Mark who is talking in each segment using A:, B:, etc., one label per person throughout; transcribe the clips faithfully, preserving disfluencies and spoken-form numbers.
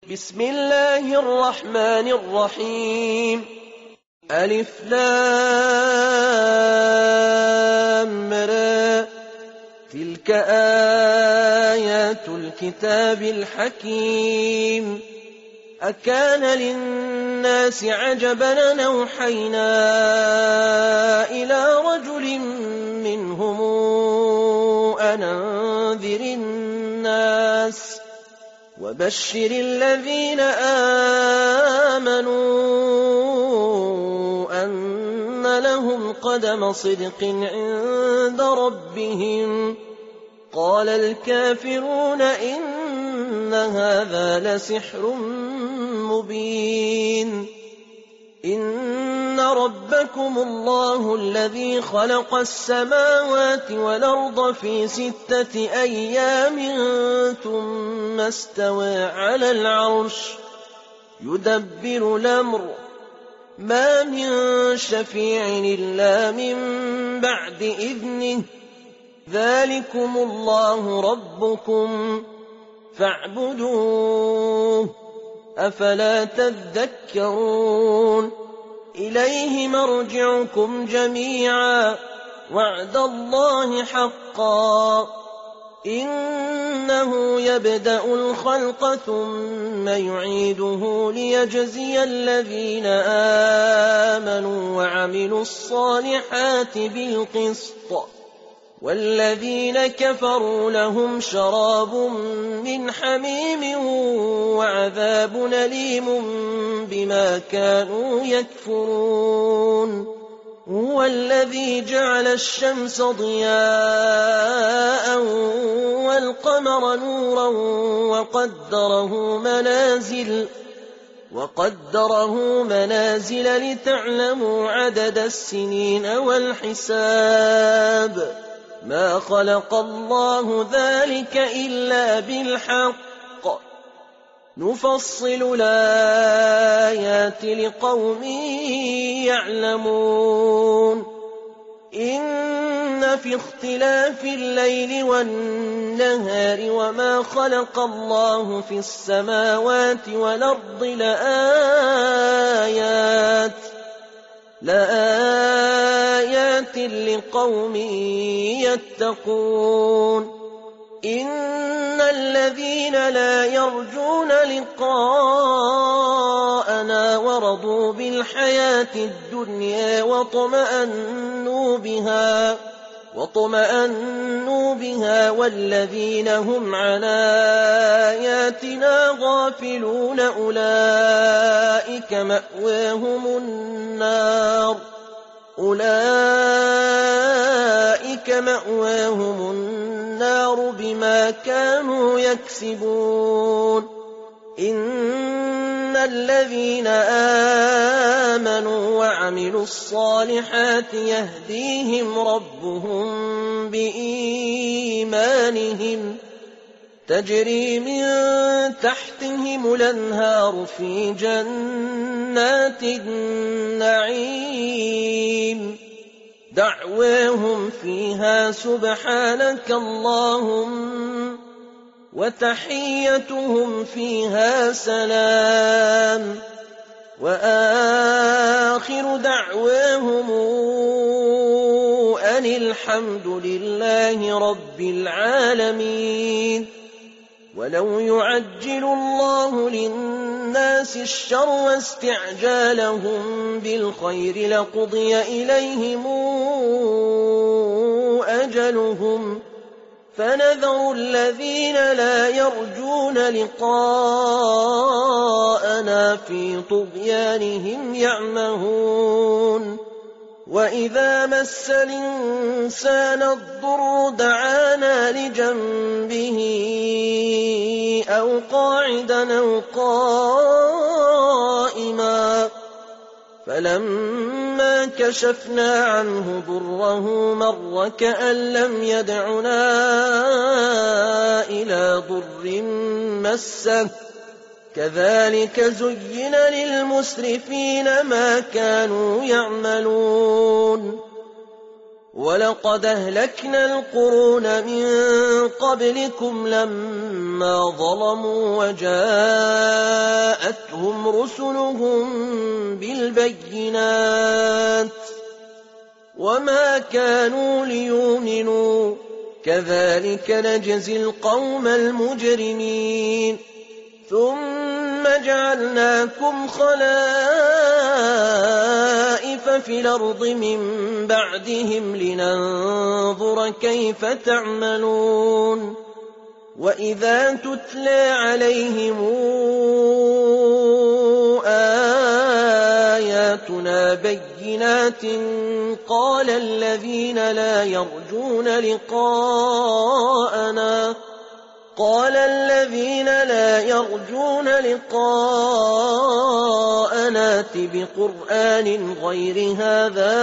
A: بسم الله الرحمن الرحيم ألف لام را تلك آيات الكتاب الحكيم أكان للناس عجبا أن أوحينا إلى رجل منهم أن أنذر الناس وبشر الذين آمنوا أن لهم قدم صدق عند ربهم قال الكافرون إن هذا لسحر مبين إن ربكم الله الذي خلق السماوات والأرض في ستة أيام ثم استوى على العرش يدبر الأمر ما من شفيع إلا من بعد إذنه ذلكم الله ربكم فاعبدوه أفلا تذكرون إليه مرجعكم جميعا وعد الله حقا إنه يبدأ الخلق ثم يعيده ليجزي الذين آمنوا وعملوا الصالحات بالقسط والذين كفروا لهم شراب من حميم وعذاب أليم بما كانوا يكفرون هو الذي جعل الشمس ضياء والقمر نورا وقدره منازل وقدره منازل لتعلموا عدد السنين والحساب ما خلق الله ذلك إلا بالحق نفصل الآيات لقوم يعلمون إن في اختلاف الليل والنهار وما خلق الله في السماوات والأرض لآيات لآيات لقوم يتقون إن الذين لا يرجون لقاءنا ورضوا بالحياة الدنيا وطمأنوا بها وطمأنوا بها والذين هم عن آياتنا غافلون أولئك مأواهم النار أولئك مأواهم النار بما كانوا يكسبون إن الذين آمنوا وعملوا الصالحات يهديهم ربهم بإيمانهم تجري من تحتهم الأنهار في جنات النعيم دعواهم فيها سبحانك اللهم وتحيتهم فيها سلام وآخر دعواهم أن الحمد لله رب العالمين ولو يعجل الله للناس الشر واستعجالهم بالخير لقضي إليهم أجلهم فنذر الذين لا يرجون لقاءنا في طغيانهم يعمهون وإذا مس الإنسان الضر دعانا لجنبه أو قاعدا أو قائما فلما كشفنا عنه ضره مر كأن لم يدعنا إلى ضر مسه كذلك زين للمسرفين ما كانوا يعملون ولقد أهلكنا القرون من قبلكم لما ظلموا وجاءتهم رسلهم بالبينات وما كانوا ليؤمنوا كذلك نجزي القوم المجرمين ثم جعلناكم خلائف في الأرض من بعدهم لننظر كيف تعملون وإذا تتلى عليهم آياتنا بينات قال الذين لا يرجون لقاءنا قال الذين لا يرجون لقاءنا ائت بقرآن غير هذا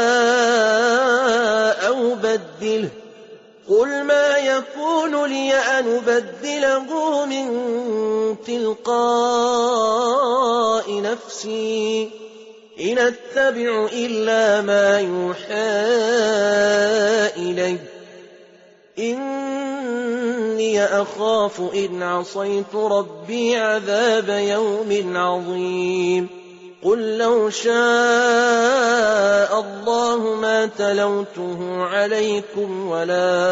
A: أو بدله قل ما يكون لي أن أبدله من تلقاء نفسي إن أتبع إلا ما يوحى إلي إني أخاف إن عصيت ربي عذاب يوم عظيم قل لو شاء الله ما تلوته عليكم ولا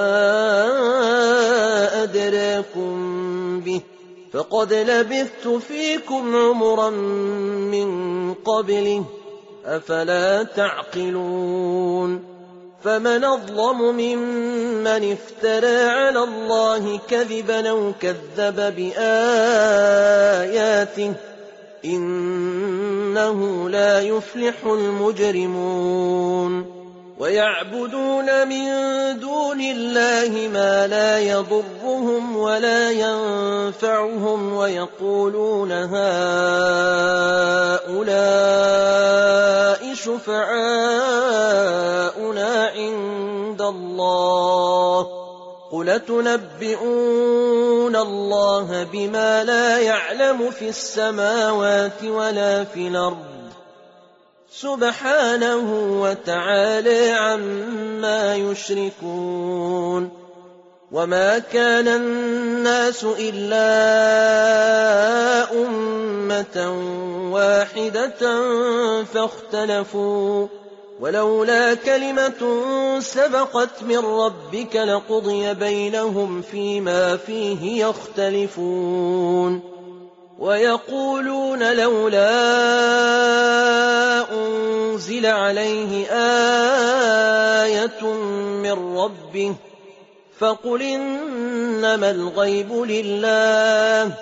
A: أدراكم به فقد لبثت فيكم عمرا من قبله أفلا تعقلون فمن أظلم ممن افترى على الله كذبا أو كذب بآياته إنه لا يفلح المجرمون ويعبدون من دون الله ما لا يضرهم ولا ينفعهم ويقولون هؤلاء شفعاؤنا عند الله قل تنبئون الله بما لا يعلم في السماوات ولا في الأرض سبحانه وتعالى عما يشركون وما كان الناس إلا أمة واحدة فاختلفوا ولولا كلمة سبقت من ربك لقضي بينهم فيما فيه يختلفون ويقولون لولا أنزل عليه آية من ربه فقل إنما الغيب لله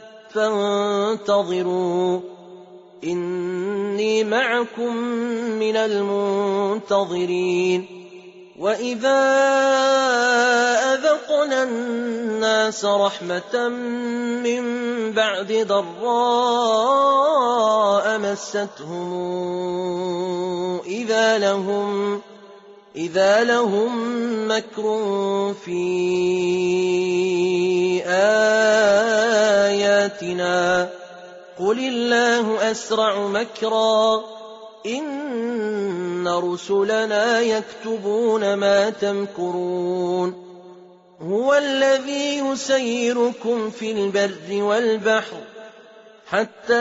A: فانتظروا إني معكم من المنتظرين وإذا أذقنا الناس رحمة من بعد ضراء مستهم إذا لهم إذا لهم مكر في آياتنا قل الله أسرع مكرا إن رسلنا يكتبون ما تمكرون هو الذي يسيركم في البر والبحر حتى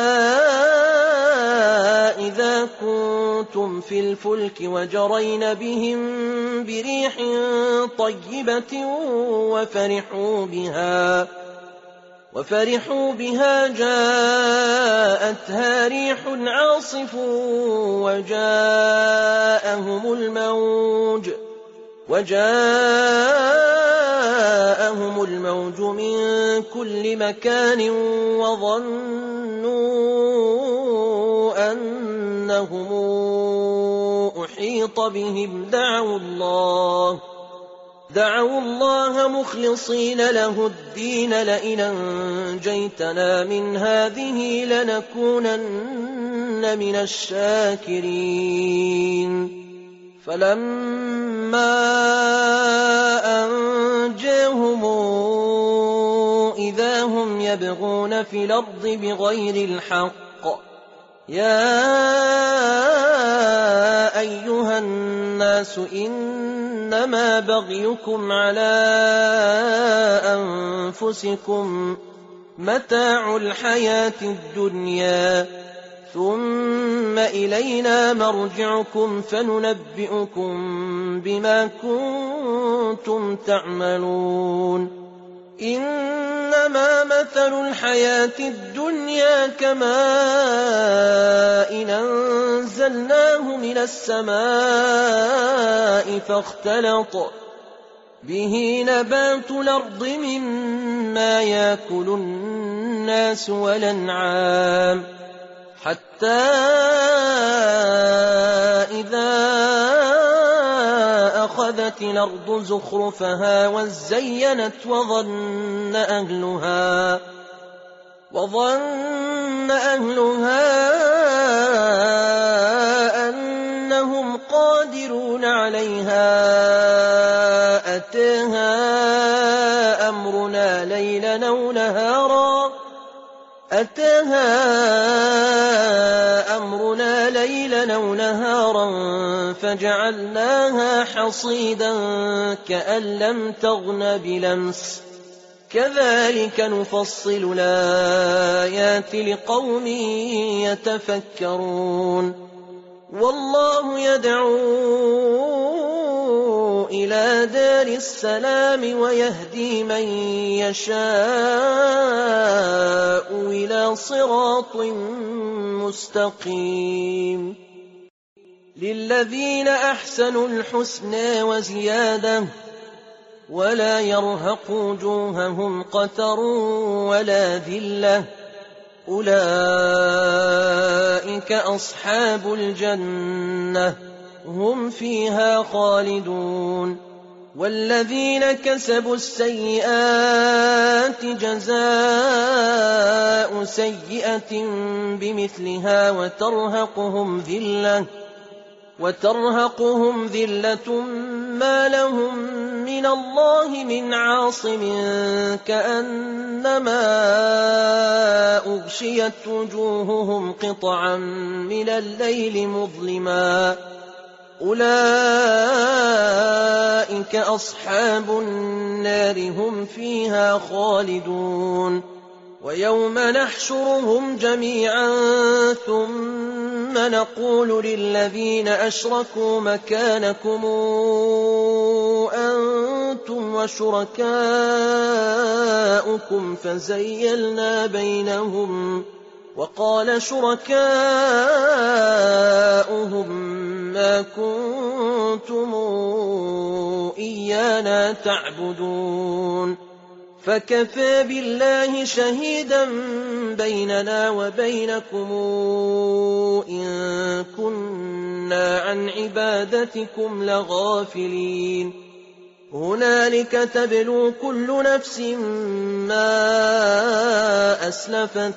A: إذا كنتم في الفلك وجرين بهم بريح طيبة وفرحوا بها وفرحوا بها جاءتها ريح عاصف وجاءهم الموج وجاءهم الموج من كل مكان وظنوا أنهم أحيط بهم دعوا الله دعوا الله مخلصين له الدين لئن أنجيتنا من هذه لنكونن من الشاكرين فلما أنجاهم إذا هم يبغون في الأرض بغير الحق يا أيها الناس إنما بغيكم على أنفسكم متاع الحياة الدنيا ثم إلينا مرجعكم فننبئكم بما كنتم تعملون إنما مثل الحياة الدنيا كماء أنزلناه من السماء فاختلط به نبات الأرض مما يأكل الناس والأنعام حتى إذا أخذت الأرض زخرفها وزينت وظن أهلها وظن أهلها أنهم قادرون عليها أتاها أمرنا ليلا أو نهارا أتاها أمرنا ليلا أو نهارا فجعلناها حصيدا كأن لم تغن بلمس كذلك نفصل الآيات لقوم يتفكرون والله يدعو إلى دار السلام ويهدي من يشاء إلى صراط مستقيم للذين أحسنوا الحسنى وزيادة ولا يرهق وجوههم قتر ولا ذلة أولئك أصحاب الجنة هم فيها خالدون والذين كسبوا السيئات جزاء سيئة بمثلها وترهقهم ذلة وترهقهم ذلة ما لهم من الله من عاصم كأنما أغشيت وجوههم قطعا من الليل مظلما أولئك أصحاب النار هم فيها خالدون ويوم نحشرهم جميعا ثم نقول للذين أشركوا مكانكم أنتم وشركاؤكم فزيلنا بينهم وقال شركاؤهم ما كنتم إيانا تعبدون فكفى بالله شهيدا بيننا وبينكم إن كنا عن عبادتكم لغافلين هنالك تبلو كل نفس ما أسلفت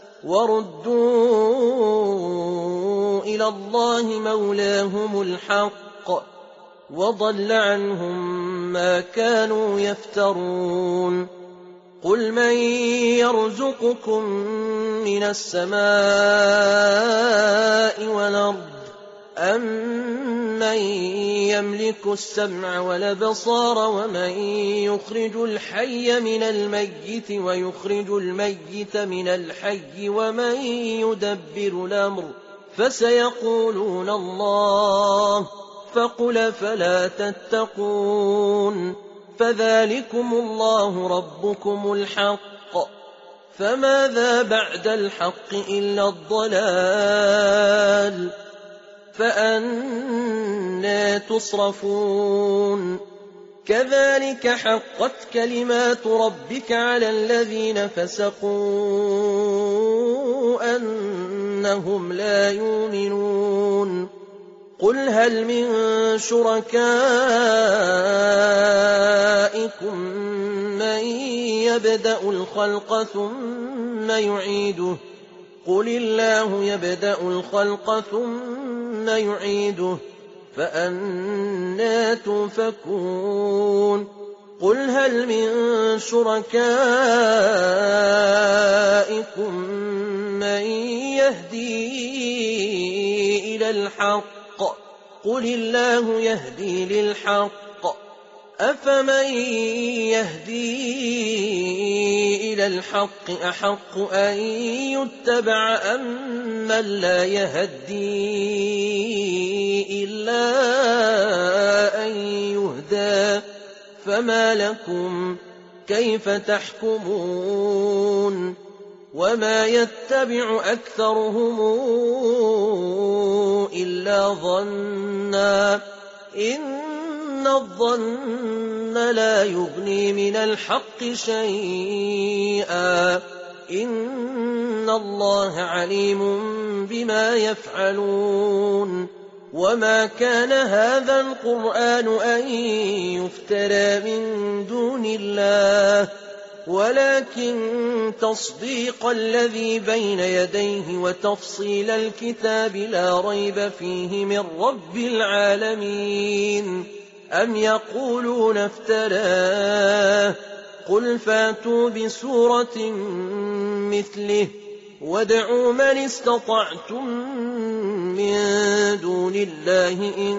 A: وردوا إلى الله مولاهم الحق وضل عنهم ما كانوا يفترون قل من يرزقكم من السماء والأرض أمن يملك السمع والأبصار ومن يخرج الحي من الميت ويخرج الميت من الحي ومن يدبر الأمر فسيقولون الله فقل فلا تتقون فذلكم الله ربكم الحق فماذا بعد الحق إلا الضلال فأنى تصرفون كذلك حقت كلمات ربك على الذين فسقوا أنهم لا يؤمنون قل هل من شركائكم من يبدأ الخلق ثم يعيده قل الله يبدأ الخلق ثم يعيده فأنى تؤفكون قل هل من شركائكم من يهدي إلى الحق قل الله يهدي للحق أفمن يهدي إلى الحق أحق أن يتبع أم من لا يهدي إلا أن يهدى فما لكم كيف تحكمون وما يتبع أكثرهم إلا ظنا إن الظن لا يغني من الحق شيئا إن الله عليم بما يفعلون وما كان هذا القرآن أن يفترى من دون الله ولكن تصديق الذي بين يديه وتفصيل الكتاب لا ريب فيه من رب العالمين أم يقولون افتراه قل فاتوا بسورة مثله وادعوا من استطعتم من دون الله إن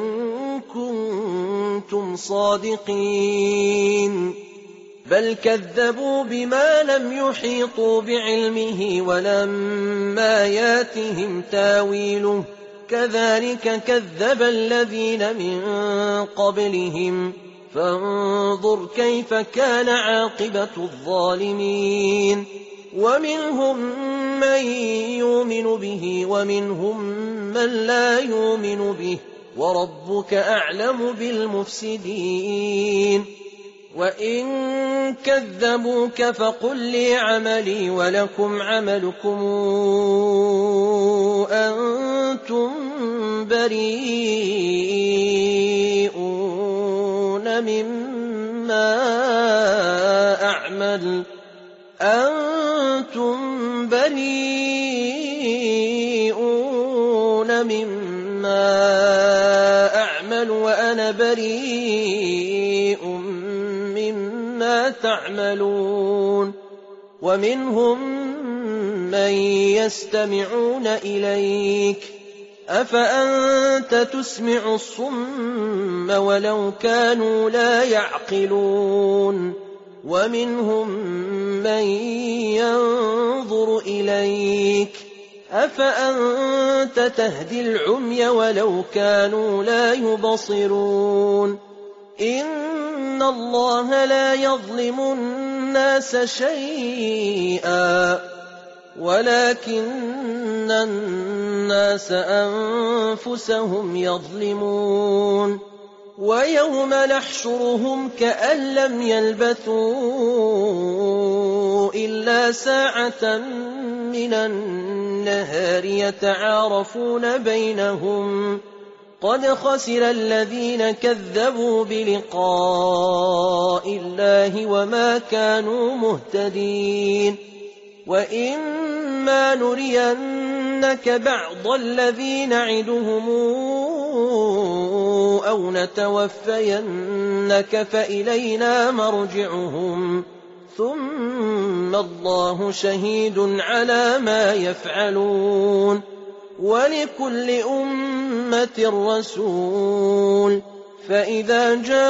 A: كنتم صادقين بل كذبوا بما لم يحيطوا بعلمه ولما ياتهم تاويله كذلك كذب الذين من قبلهم فانظر كيف كان عاقبة الظالمين ومنهم من يؤمن به ومنهم من لا يؤمن به وربك أعلم بالمفسدين وإن كذبوك فقل لي عملي ولكم عملكم أنتم بريئون مما أعمل أنتم بريئون مما أعمل وأنا بريء مما تعملون ومنهم من يستمعون إليك أفأنت تسمع الصم ولو كانوا لا يعقلون ومنهم من ينظر إليك أفأنت تهدي العمي ولو كانوا لا يبصرون إن الله لا يظلم الناس شيئا ولكن الناس أنفسهم يظلمون ويوم نحشرهم كأن لم يلبثوا إلا ساعة من النهار يتعارفون بينهم قد خسر الذين كذبوا بلقاء الله وما كانوا مهتدين وإما نرينك بعض الذي نعدهم أو نتوفينك فإلينا مرجعهم ثم الله شهيد على ما يفعلون ولكل أمة رسول فإذا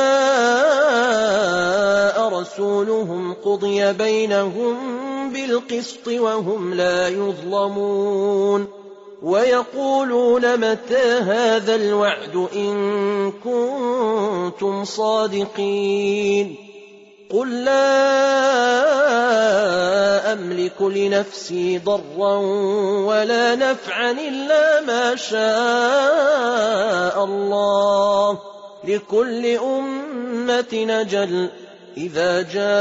A: جاء رسولهم قضي بينهم بالقسط وهم لا يظلمون ويقولون متى هذا الوعد إن كنتم صادقين قل لا أملك لنفسي ضرا ولا نفعا إلا ما شاء الله لكل أمة أجل إذا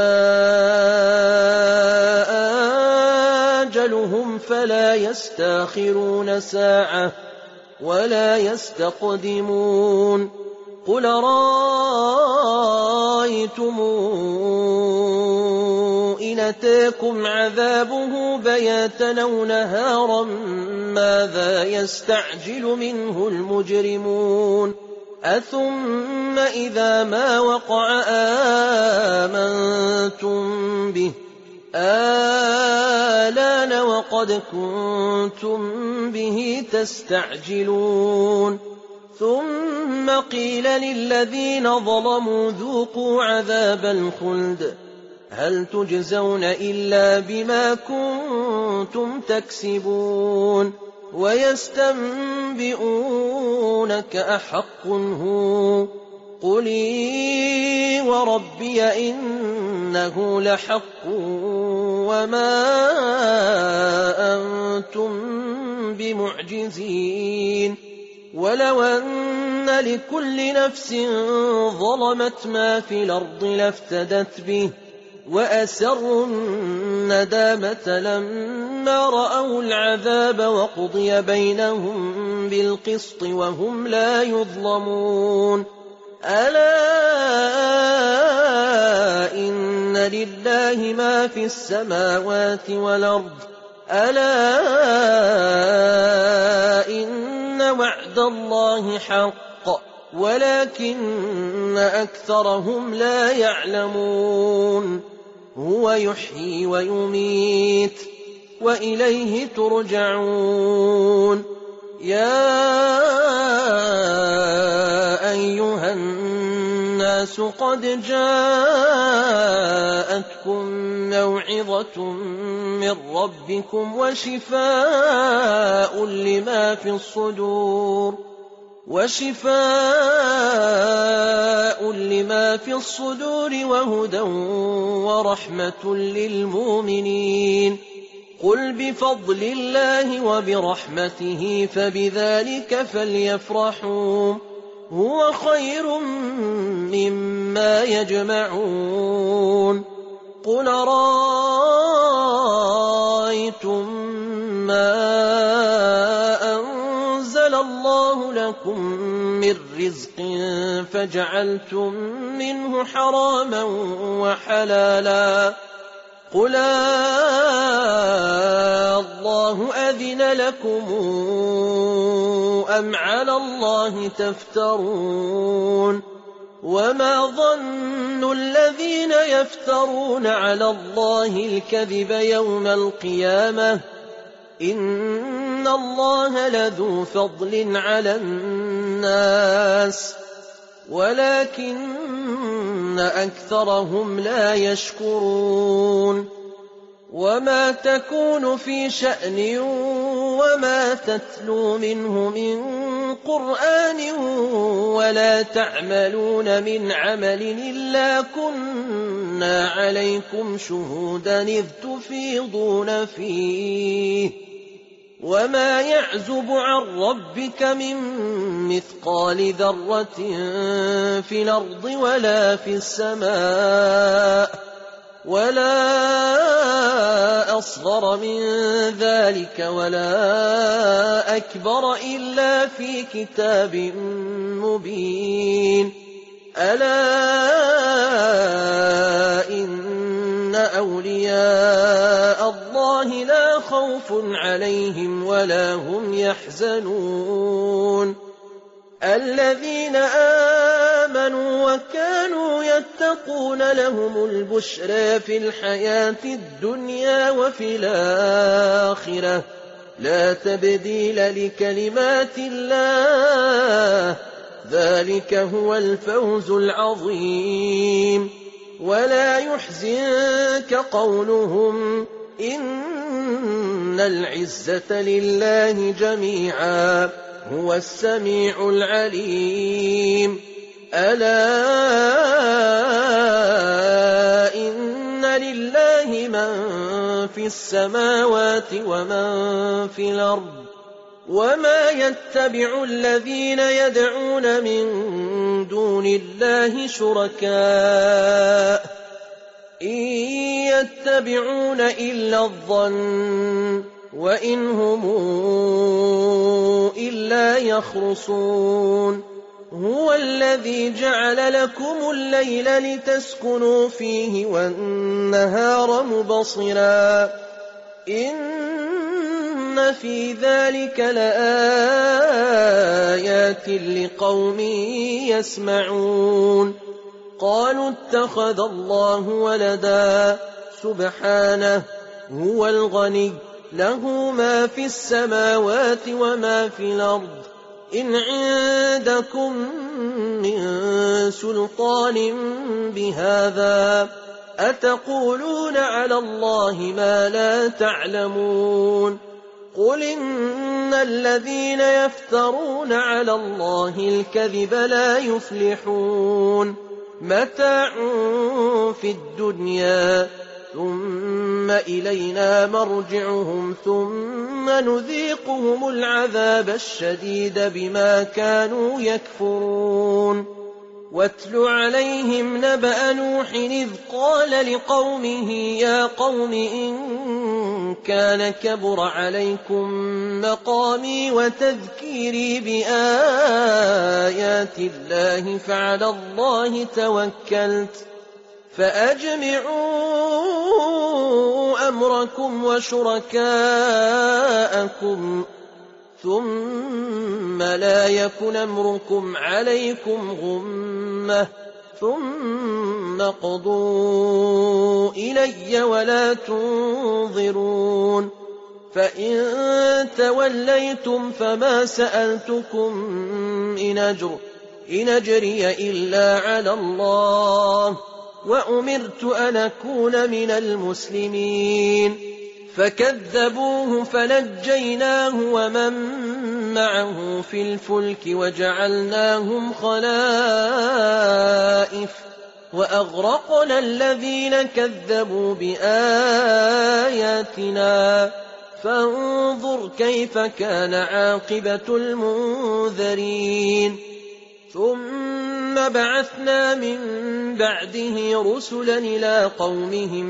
A: جاء أجلهم فلا يستأخرون ساعة ولا يستقدمون قل رأيتم إن أتاكم عذابه بياتا أو نهارا ماذا يستعجل منه المجرمون أثم إذا ما وقع آمنتم به آلان وقد كنتم به تستعجلون ثم قيل للذين ظلموا ذوقوا عذاب الخلد هل تجزون إلا بما كنتم تكسبون ويستنبئونك أحق هو قل إي وربي إنه لحق وما أنتم بمعجزين ولو أن لكل نفس ظلمت ما في الأرض لافتدت به وأسروا الندامة لما رأوا العذاب وقضي بينهم بالقسط وهم لا يظلمون ألا إن لله ما في السماوات والأرض ألا إن وعد الله حق ولكن أكثرهم لا يعلمون هو يحيي ويميت وإليه ترجعون يا أيها الناس قد جاءتكم موعظة من ربكم وشفاء لما في الصدور وشفاء لما في الصدور وهدى ورحمة للمؤمنين قل بفضل الله وبرحمته فبذلك فليفرحوا هو خير مما يجمعون قل رأيتم ما أنزل الله لكم من رزق فجعلتم منه حراما وحلالا قل الله أذن لكم أم على الله تفترون وما ظن الذين يفترون على الله الكذب يوم القيامة إن الله لذو فضل على الناس ولكن أكثرهم لا يشكرون وما تكون في شأن وما تتلو منه من قرآن ولا تعملون من عمل إلا كنا عليكم شهودا إذ تفيضون فيه وما يعزب عن ربك من مثقال ذرة في الأرض ولا في السماء ولا أصغر من ذلك ولا أكبر إلا في كتاب مبين ألا إن أولياء الله لا خوف عليهم ولا هم يحزنون الذين آمنوا وكانوا يتقون لهم البشرى في الحياة الدنيا وفي الآخرة لا تبديل لكلمات الله ذلك هو الفوز العظيم ولا يحزنك قولهم إن العزة لله جميعا هو السميع العليم ألا إن لله من في السماوات ومن في الأرض وما يتبع الذين يدعون من دون الله شركاء إن يتبعون إلا الظن وإن هم إلا يخرصون هو الذي جعل لكم الليل لتسكنوا فيه والنهار مبصرا إن في ذلك لآيات لقوم يسمعون قالوا اتخذ الله ولدا سبحانه هو الغني له ما في السماوات وما في الأرض إن عندكم من سلطان بهذا أتقولون على الله ما لا تعلمون قل إن الذين يفترون على الله الكذب لا يفلحون متاع في الدنيا ثم إلينا مرجعهم ثم نذيقهم العذاب الشديد بما كانوا يكفرون واتل عليهم نبأ نوح إذ قال لقومه يا قوم إن كان كبر عليكم مقامي وتذكيري بآيات الله فعلى الله توكلت فأجمعوا أمركم وشركاءكم ثم لا يكن أمركم عليكم غمة ثم قضوا إلي ولا تنظرون فإن توليتم فما سألتكم من أجر إن أجري إلا على الله وأمرت أن أكون من المسلمين فكذبوه فنجيناه ومن معه في الفلك وجعلناهم خلائف وأغرقنا الذين كذبوا بآياتنا فانظر كيف كان عاقبة المنذرين ثم بعثنا من بعده رسلا إلى قومهم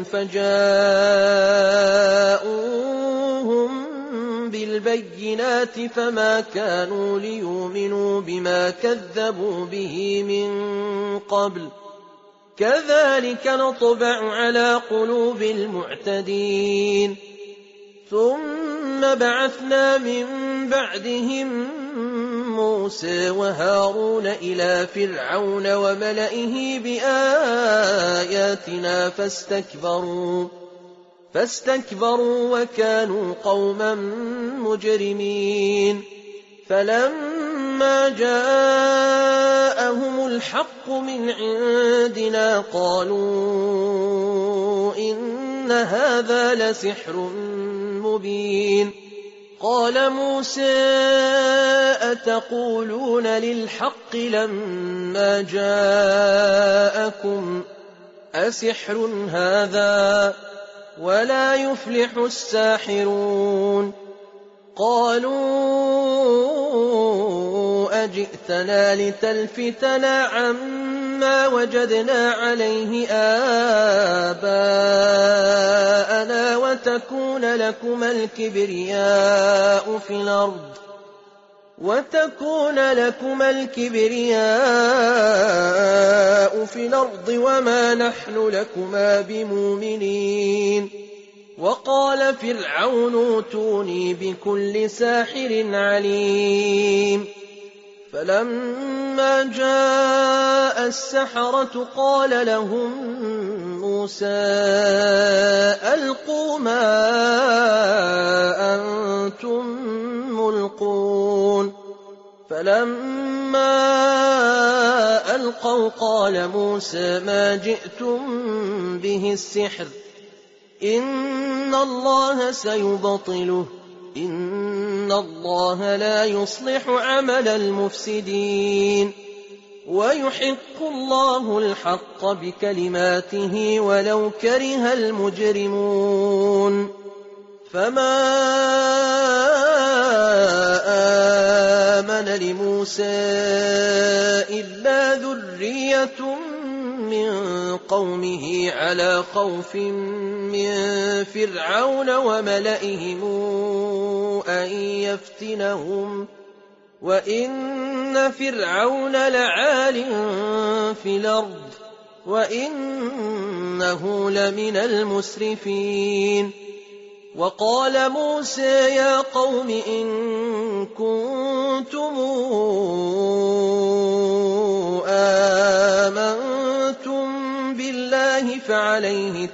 A: فجاءوهم بالبينات فما كانوا ليؤمنوا بما كذبوا به من قبل كذلك نطبع على قلوب المعتدين ثم بعثنا من بعدهم موسى وهارون إلى فرعون وملئه بآياتنا فاستكبروا فاستكبروا وكانوا قوما مجرمين فلما جاءهم الحق من عندنا قالوا إن هذا لسحر مبين قال موسى أتقولون للحق لما جاءكم أسحر هذا ولا يفلح الساحرون قالوا أجئتنا لتلفتنا عما وجدنا عليه آباءنا وتكون لكما الكبرياء في الأرض وتكون لكما الكبرياء في الأرض وما نحن لكما بمؤمنين وقال فرعون ائتوني بكل ساحر عليم فلما جاء السحرة قال لهم موسى ألقوا ما أنتم ملقون فلما ألقوا قال موسى ما جئتم به السحر إن الله سيبطله إن الله لا يصلح عمل المفسدين ويحق الله الحق بكلماته ولو كره المجرمون فما آمن لموسى إلا ذرية من قومه على خوف من فرعون وملئهم أن يفتنهم وإن فرعون لعال في الأرض وإنه لمن المسرفين وقال موسى يا قوم إن كنتم آمنتم بالله فعليه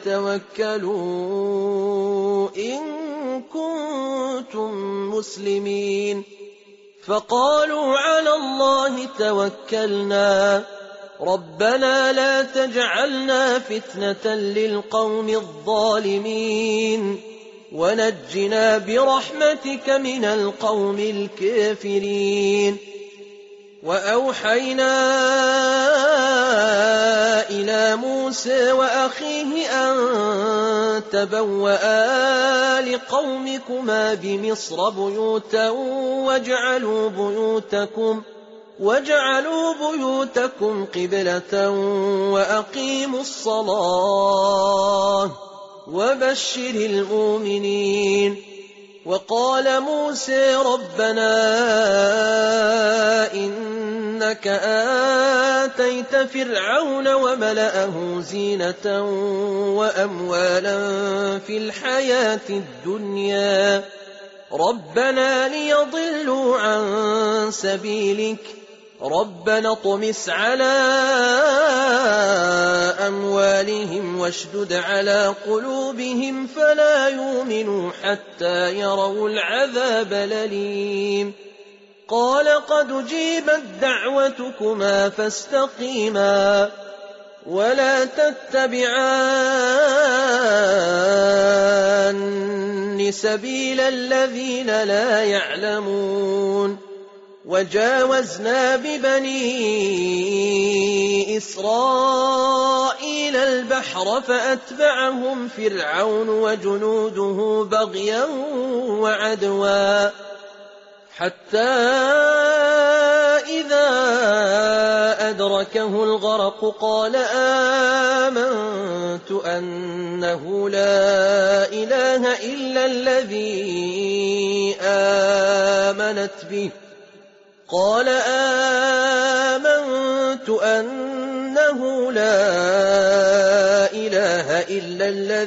A: توكلوا إن كنتم مسلمين. فقالوا على الله توكلنا ربنا لا تجعلنا فتنة للقوم الظالمين ونجنا برحمتك من القوم الكافرين. وأوحينا إلى موسى وأخيه أن تبوأ لقومكما بمصر بيوتا واجعلوا بيوتكم وَاجْعَلُوا بُيُوتَكُمْ قِبْلَةً وَأَقِيمُوا الصَّلَاةَ وَبَشِّرِ الْمُؤْمِنِينَ. وَقَالَ مُوسَى رَبَّنَا إِنَّكَ آتَيْتَ فِرْعَوْنَ وَمَلَأَهُ زِينَةً وَأَمْوَالًا فِي الْحَيَاةِ الدُّنْيَا رَبَّنَا لِيَضِلُّوا عَن سَبِيلِكَ رَبَّنَا اطْمِسْ عَلَى أَمْوَالِهِمْ وَاشْدُدْ عَلَى قُلُوبِهِمْ فَلَا يُؤْمِنُوا حَتَّى يَرَوْا الْعَذَابَ الْأَلِيمَ. قَالَ قَدْ أُجِيبَتْ دَعْوَتُكُمَا فَاسْتَقِيمَا وَلَا تَتَّبِعَانِ سَبِيلَ الَّذِينَ لَا يَعْلَمُونَ. وَجَاوَزْنَا بِبَنِي إِسْرَائِيلَ الْبَحْرَ فَأَتْبَعَهُمْ فِرْعَوْنُ وَجُنُودُهُ بَغْيًا وَعَدْوًا حَتَّى إِذَا أَدْرَكَهُ الْغَرَقُ قَالَ آمَنْتُ أَنَّهُ لَا إِلَهَ إِلَّا الَّذِي آمَنَتْ بِهِ قال آمنت أنه لا إله إلا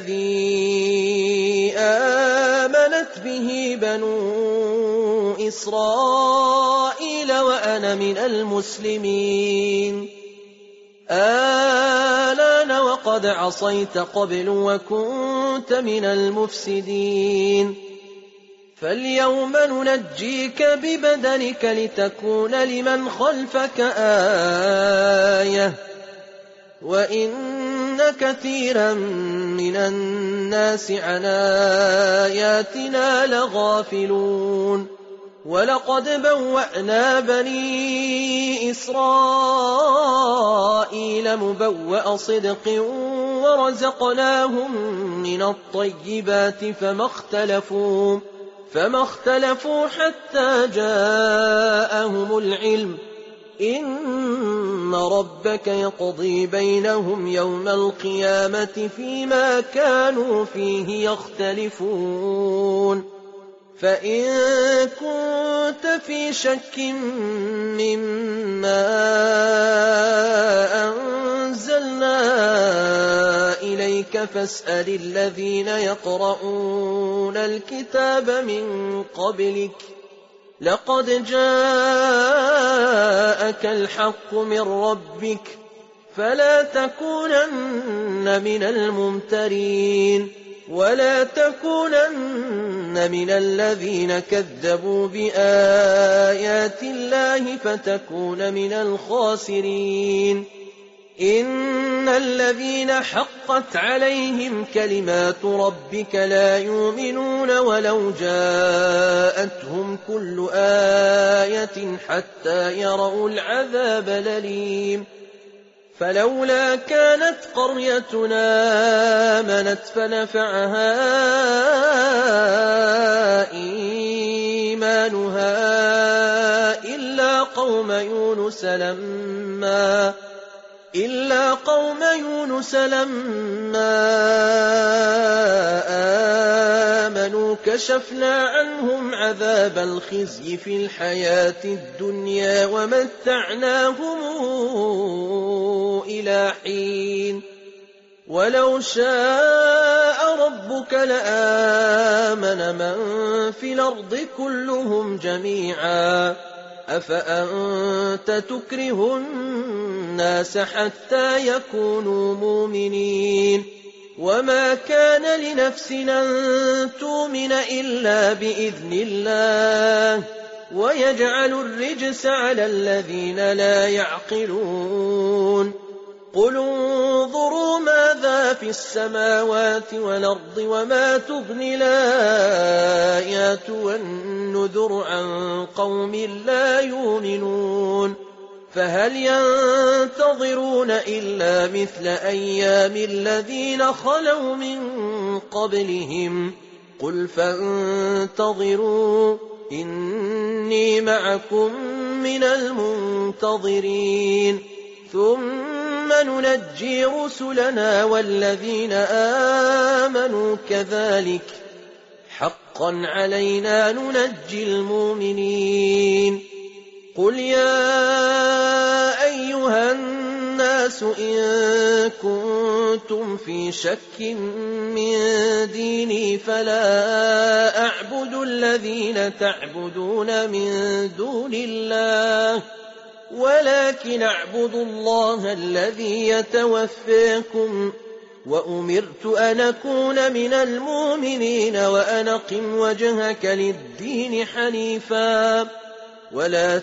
A: الذي آمنت به بنو إسرائيل وأنا من المسلمين. آلان وقد عصيت قبل وكنت من المفسدين. فاليوم ننجيك ببدنك لتكون لمن خلفك آية وإن كثيرا من الناس عن آياتنا لغافلون. ولقد بوأنا بني إسرائيل مبوأ صدق ورزقناهم من الطيبات فما اختلفوا فما اختلفوا حتى جاءهم العلم إن ربك يقضي بينهم يوم القيامة فيما كانوا فيه يختلفون. فإن كنت في شك مما أنزلنا إليك فاسأل الذين يقرؤون الكتاب من قبلك لقد جاءك الحق من ربك فلا تكونن من الممترين ولا تكونن من الذين كذبوا بآيات الله فتكون من الخاسرين. إن الذين حقت عليهم كلمات ربك لا يؤمنون ولو جاءتهم كل آية حتى يروا العذاب الأليم. فلولا كانت قريتنا آمنت فنفعها إيمانها إلا قوم يونس لما إلا قوم يونس لما آمنوا كشفنا عنهم عذاب الخزي في الحياة الدنيا ومتعناهم إلى حين. ولو شاء ربك لآمن من في الأرض كلهم جميعا أفأنت تكره الناس حتى يكونوا مؤمنين وما كان لنفس أن تؤمن إلا بإذن الله ويجعل الرجس على الذين لا يعقلون قل انظروا ماذا في السماوات والأرض وما تغني الآيات والنذر عن قوم لا يؤمنون فهل ينتظرون إلا مثل أيام الذين خلوا من قبلهم قل فانتظروا إني معكم من المنتظرين ثم ننجي رسلنا والذين آمنوا كذلك حقا علينا ننجي المؤمنين قل يا أيها الناس إن كنتم في شك من ديني فلا أعبد الذين تعبدون من دون الله ولكن أعبد الله الذي يتوفاكم وأمرت أن أكون من المؤمنين وأن أقم وجهك للدين حنيفا ولا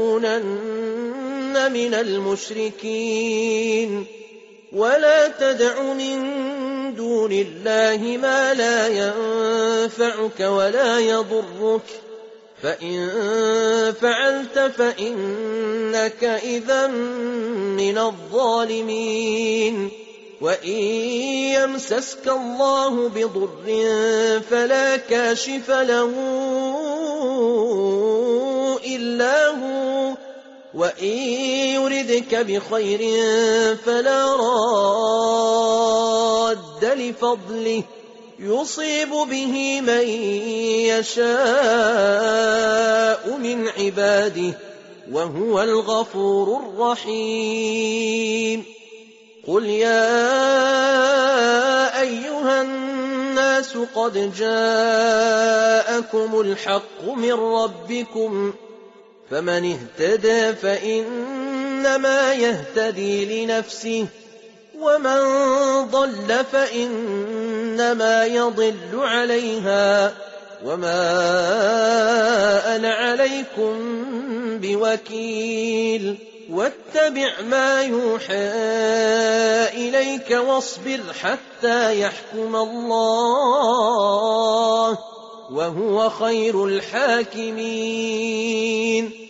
A: تكونن من المشركين ولا تدع من دون الله ما لا ينفعك ولا يضرك فإن فعلت فإنك إذا من الظالمين وإن يمسسك الله بضر فلا كاشف له إلا هو وإن يردك بخير فلا راد لفضله يصيب به من يشاء من عباده وهو الغفور الرحيم قل يا أيها الناس قد جاءكم الحق من ربكم فمن اهتدى فإنما يهتدي لنفسه ومن ضل فإنما يضل عليها وما أنا عليكم بوكيل واتبع ما يوحى إليك واصبر حتى يحكم الله وهو خير الحاكمين